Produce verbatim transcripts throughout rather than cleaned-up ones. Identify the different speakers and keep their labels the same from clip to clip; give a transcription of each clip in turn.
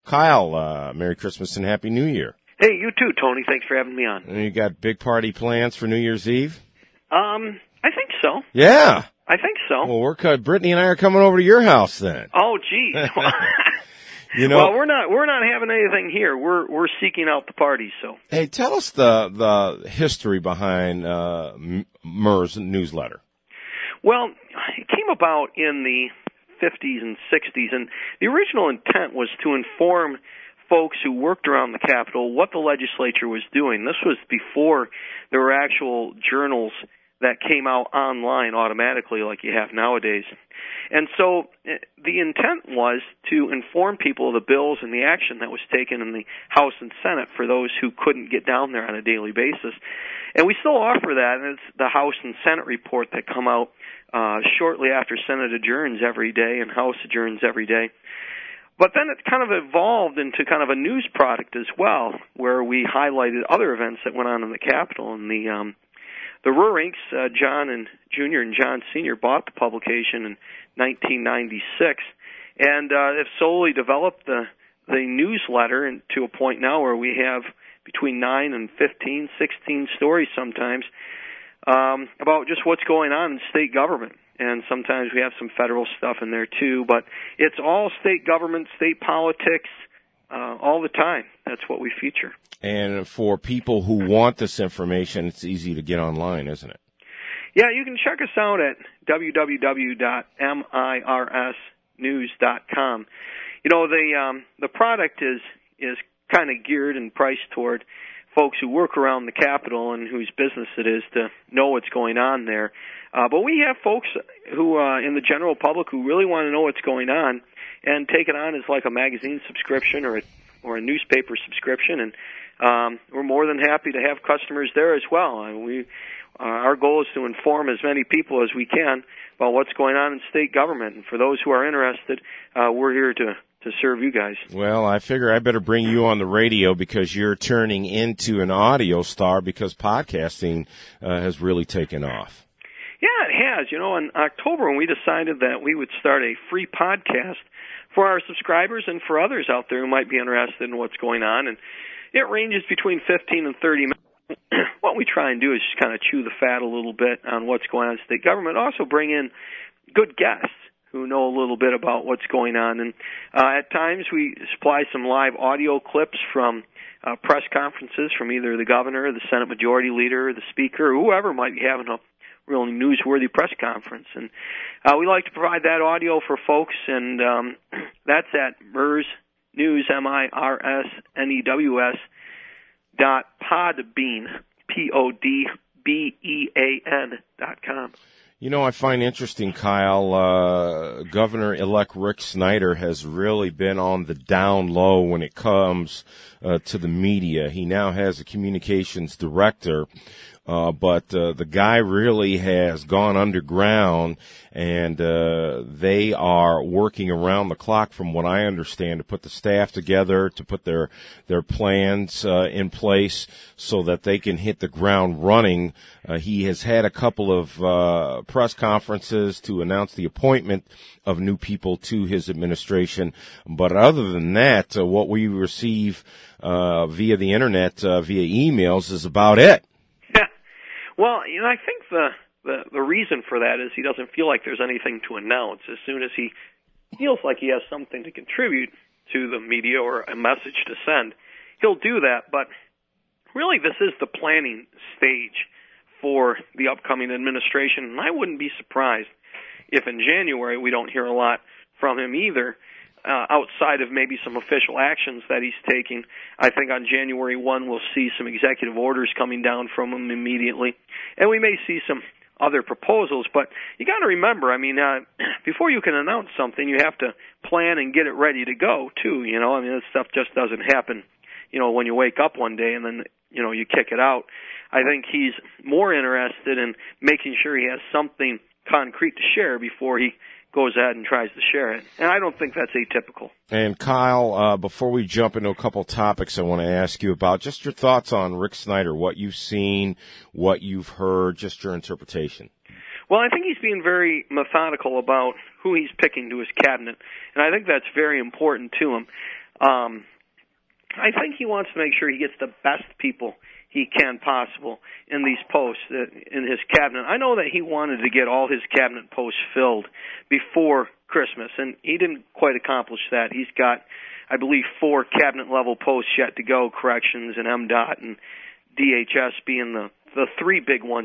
Speaker 1: Kyle, uh, Merry Christmas and Happy New Year.
Speaker 2: Hey, you too, Tony. Thanks for having me on.
Speaker 1: And you got big party plans for New Year's Eve?
Speaker 2: Um, I think so.
Speaker 1: Yeah.
Speaker 2: I think so.
Speaker 1: Well, we're cut. Brittany and I are coming over to your house then.
Speaker 2: Oh, geez.
Speaker 1: You know,
Speaker 2: well, we're not we're not having anything here. We're we're seeking out the parties. So,
Speaker 1: hey, tell us the the history behind uh, M R R's newsletter.
Speaker 2: Well, it came about in the fifties and sixties, and the original intent was to inform folks who worked around the Capitol what the legislature was doing. This was before there were actual journals that came out online automatically like you have nowadays. And so the intent was to inform people of the bills and the action that was taken in the House and Senate for those who couldn't get down there on a daily basis. And we still offer that, and it's the House and Senate report that come out uh, shortly after Senate adjourns every day and House adjourns every day. But then it kind of evolved into kind of a news product as well, where we highlighted other events that went on in the Capitol. And the um, the Rurinks, uh, John and Junior and John Senior bought the publication in nineteen ninety-six, and uh, have solely developed the the newsletter and to a point now where we have between nine and fifteen, sixteen stories sometimes um, about just what's going on in state government. And sometimes we have some federal stuff in there too, but it's all state government, state politics, uh, all the time. That's what we feature.
Speaker 1: And for people who want this information, it's easy to get online, isn't it?
Speaker 2: Yeah, you can check us out at w w w dot m i r s news dot com. You know, the um, the product is is kind of geared and priced toward folks who work around the Capitol and whose business it is to know what's going on there. Uh, but we have folks who, uh, in the general public, who really want to know what's going on and take it on as like a magazine subscription or a, or a newspaper subscription. And um, we're more than happy to have customers there as well. Uh, we uh, our goal is to inform as many people as we can about what's going on in state government. And for those who are interested, uh, we're here to to serve you guys.
Speaker 1: Well, I figure I better bring you on the radio because you're turning into an audio star because podcasting uh, has really taken off.
Speaker 2: Yeah, it has. You know, in October when we decided that we would start a free podcast for our subscribers and for others out there who might be interested in what's going on, and it ranges between fifteen and thirty minutes. What we try and do is just kind of chew the fat a little bit on what's going on in state government, also bring in good guests who know a little bit about what's going on. And uh, at times we supply some live audio clips from uh, press conferences from either the governor, the Senate Majority Leader, the Speaker, or whoever might be having a really newsworthy press conference. And uh, we like to provide that audio for folks, and um, that's at M I R S News, M I R S N E W S, dot podbean, P O D B E A N dot com.
Speaker 1: You know, I find interesting, Kyle, uh, Governor-elect Rick Snyder has really been on the down low when it comes uh, to the media. He now has a communications director, uh, but uh, the guy really has gone underground, and uh, they are working around the clock, from what I understand, to put the staff together, to put their their plans uh, in place so that they can hit the ground running. Uh, he has had a couple of uh, press conferences to announce the appointment of new people to his administration. But other than that, uh, what we receive uh, via the Internet, uh, via emails, is about it.
Speaker 2: Yeah. Well, you know, I think the, the, the reason for that is he doesn't feel like there's anything to announce. As soon as he feels like he has something to contribute to the media or a message to send, he'll do that. But really, this is the planning stage for the upcoming administration, and I wouldn't be surprised if in January we don't hear a lot from him either, uh, outside of maybe some official actions that he's taking. I think on January first we'll see some executive orders coming down from him immediately, and we may see some other proposals. But you got to remember, I mean, uh, before you can announce something, you have to plan and get it ready to go, too. You know, I mean, this stuff just doesn't happen, you know, when you wake up one day and then, you know, you kick it out. I think he's more interested in making sure he has something concrete to share before he goes ahead and tries to share it. And I don't think that's atypical.
Speaker 1: And Kyle, uh, before we jump into a couple topics I want to ask you about, just your thoughts on Rick Snyder, what you've seen, what you've heard, just your interpretation.
Speaker 2: Well, I think he's being very methodical about who he's picking to his cabinet, and I think that's very important to him. Um, I think he wants to make sure he gets the best people he can possible in these posts uh, in his cabinet. I know that he wanted to get all his cabinet posts filled before Christmas, and he didn't quite accomplish that. He's got, I believe, four cabinet-level posts yet to go, corrections and M DOT and D H S being the, the three big ones.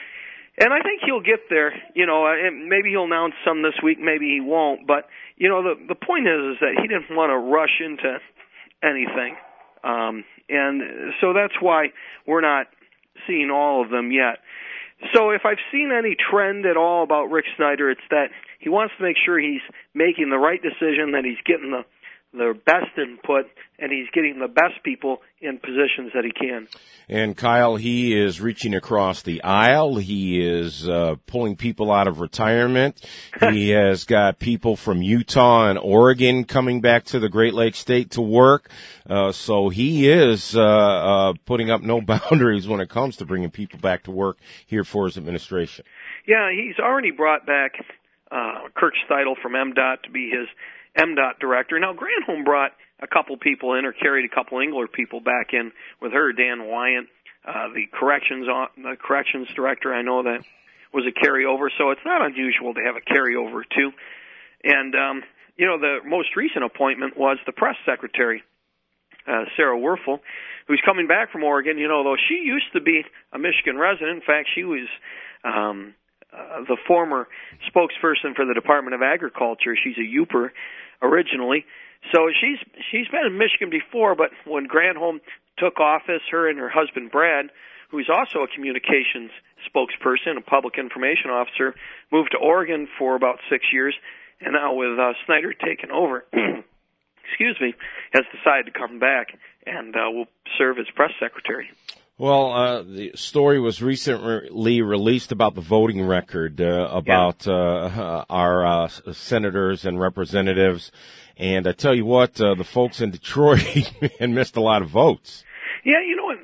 Speaker 2: And I think he'll get there. You know, and maybe he'll announce some this week, maybe he won't. But, you know, the, the point is, is that he didn't want to rush into anything. Um, and so that's why we're not seeing all of them yet. So if I've seen any trend at all about Rick Snyder, it's that he wants to make sure he's making the right decision, that he's getting the the best input, and he's getting the best people in positions that he can.
Speaker 1: And Kyle, he is reaching across the aisle. He is uh, pulling people out of retirement. He has got people from Utah and Oregon coming back to the Great Lakes State to work. Uh, so he is uh, uh, putting up no boundaries when it comes to bringing people back to work here for his administration.
Speaker 2: Yeah, he's already brought back uh, Kirk Steidel from M DOT to be his M DOT director. Now, Granholm brought a couple people in, or carried a couple Engler people back in with her. Dan Wyant, uh, the corrections the corrections director, I know that was a carryover, so it's not unusual to have a carryover too. And um, you know, the most recent appointment was the press secretary, uh, Sarah Werfel, who's coming back from Oregon. You know, though she used to be a Michigan resident. In fact, she was um, uh, the former spokesperson for the Department of Agriculture. She's a Yooper originally. So she's she's been in Michigan before, but when Granholm took office, her and her husband Brad, who's also a communications spokesperson, a public information officer, moved to Oregon for about six years, and now with uh, Snyder taking over, excuse me, has decided to come back and uh, will serve as press secretary.
Speaker 1: Well, uh, the story was recently released about the voting record, uh, about yeah. uh, our uh, senators and representatives. And I tell you what, uh, the folks in Detroit missed a lot of votes.
Speaker 2: Yeah, you know what?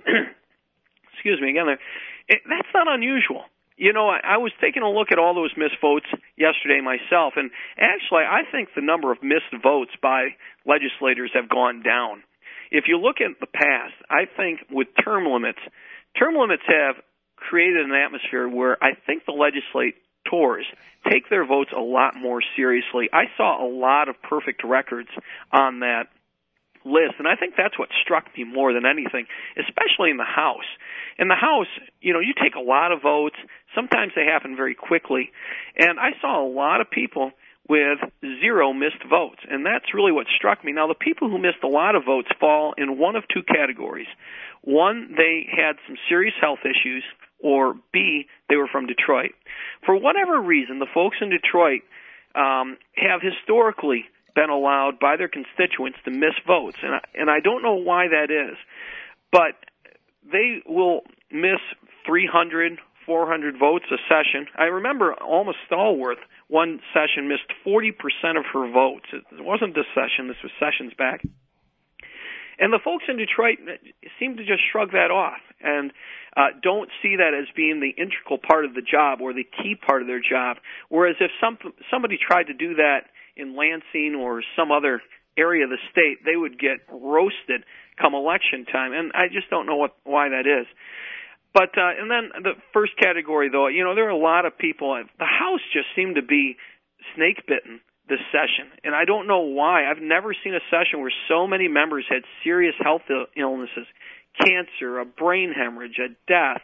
Speaker 2: Excuse me again there. It, that's not unusual. You know, I, I was taking a look at all those missed votes yesterday myself, and actually I think the number of missed votes by legislators have gone down. If you look at the past, I think with term limits, term limits have created an atmosphere where I think the legislators take their votes a lot more seriously. I saw a lot of perfect records on that list, and I think that's what struck me more than anything, especially in the House. In the House, you know, you take a lot of votes. Sometimes they happen very quickly, and I saw a lot of people with zero missed votes, and that's really what struck me. Now, the people who missed a lot of votes fall in one of two categories. One, they had some serious health issues, or B, they were from Detroit. For whatever reason, the folks in Detroit um, have historically been allowed by their constituents to miss votes, and I, and I don't know why that is, but they will miss three hundred, four hundred votes a session. I remember Alma Stallworth, one session, missed forty percent of her votes. It wasn't this session, this was sessions back. And the folks in Detroit seem to just shrug that off and uh, don't see that as being the integral part of the job or the key part of their job, whereas if some, somebody tried to do that in Lansing or some other area of the state, they would get roasted come election time, and I just don't know what why that is. But uh, and then the first category, though, you know, there are a lot of people. The House just seemed to be snake bitten this session, and I don't know why. I've never seen a session where so many members had serious health illnesses, cancer, a brain hemorrhage, a death.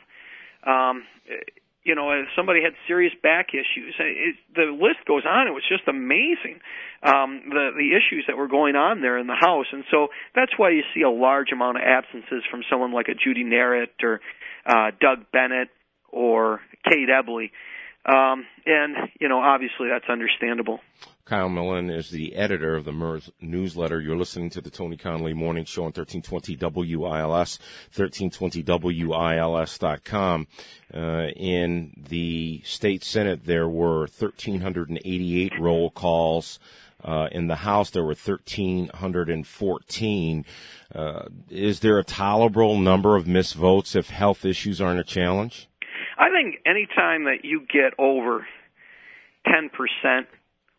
Speaker 2: Um, you know, somebody had serious back issues. It, the list goes on. It was just amazing, um, the the issues that were going on there in the House, and so that's why you see a large amount of absences from someone like a Judy Narrett or uh, Doug Bennett or Kate Ebley. Um, and, you know, obviously that's understandable.
Speaker 1: Kyle Millen is the editor of the M E R S newsletter. You're listening to the Tony Connolly Morning Show on thirteen twenty W I L S, thirteen twenty W I L S dot com. Uh, in the state Senate, there were one thousand three hundred eighty-eight roll calls. Uh, in the House, there were one thousand three hundred fourteen. Uh, is there a tolerable number of missed votes if health issues aren't a challenge?
Speaker 2: I think any time that you get over ten percent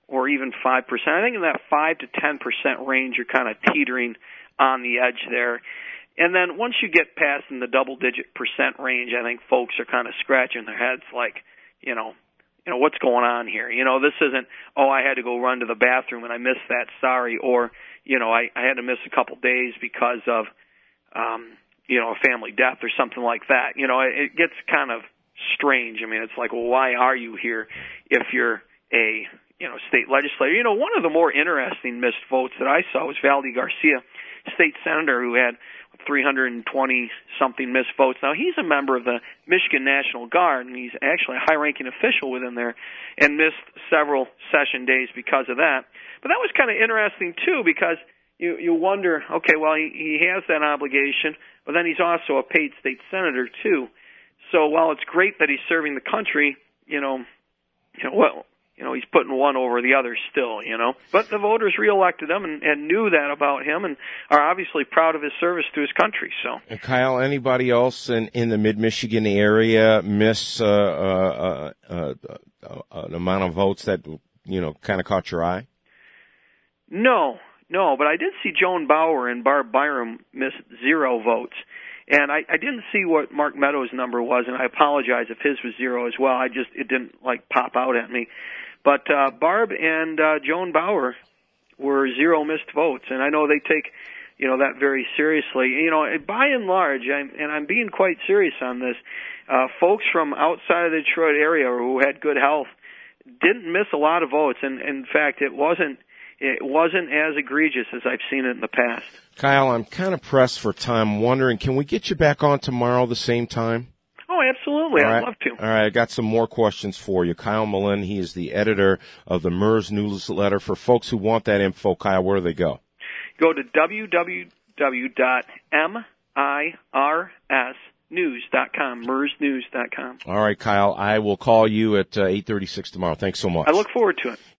Speaker 2: or even five percent. I think in that five to ten percent range, you're kind of teetering on the edge there. And then once you get past in the double-digit percent range, I think folks are kind of scratching their heads like, you know, you know, what's going on here? You know, this isn't, oh, I had to go run to the bathroom and I missed that, sorry, or, you know, I, I had to miss a couple days because of, um, you know, a family death or something like that. You know, it, it gets kind of strange. I mean, it's like, well, why are you here if you're a, you know, state legislator? You know, one of the more interesting missed votes that I saw was Valdi Garcia, state senator, who had three hundred twenty something missed votes. Now, he's a member of the Michigan National Guard, and he's actually a high-ranking official within there, and missed several session days because of that. But that was kind of interesting, too, because you you wonder, okay, well, he, he has that obligation, but then he's also a paid state senator, too. So while it's great that he's serving the country, you know, you know, well, you know, he's putting one over the other still, you know. But the voters reelected him and, and knew that about him and are obviously proud of his service to his country. So,
Speaker 1: and Kyle, anybody else in, in the mid-Michigan area miss uh, uh, uh, uh, an amount of votes that, you know, kind of caught your eye?
Speaker 2: No, no, but I did see Joan Bauer and Barb Byram miss zero votes. And I, I didn't see what Mark Meadows' number was, and I apologize if his was zero as well. I just, it didn't, like, pop out at me. But uh, Barb and uh, Joan Bauer were zero missed votes, and I know they take, you know, that very seriously. You know, by and large, I'm, and I'm being quite serious on this, uh, folks from outside of the Detroit area who had good health didn't miss a lot of votes, and in fact, it wasn't it wasn't as egregious as I've seen it in the past.
Speaker 1: Kyle, I'm kind of pressed for time. I'm wondering, can we get you back on tomorrow the same time?
Speaker 2: Oh, absolutely.
Speaker 1: All
Speaker 2: I'd
Speaker 1: right.
Speaker 2: love to.
Speaker 1: All right. I got some more questions for you. Kyle Malin, he is the editor of the M E R S newsletter. For folks who want that info, Kyle, where do they go?
Speaker 2: Go to w w w dot mirs news dot com, mirs news dot com.
Speaker 1: All right, Kyle. I will call you at uh, eight thirty-six tomorrow. Thanks so much.
Speaker 2: I look forward to it.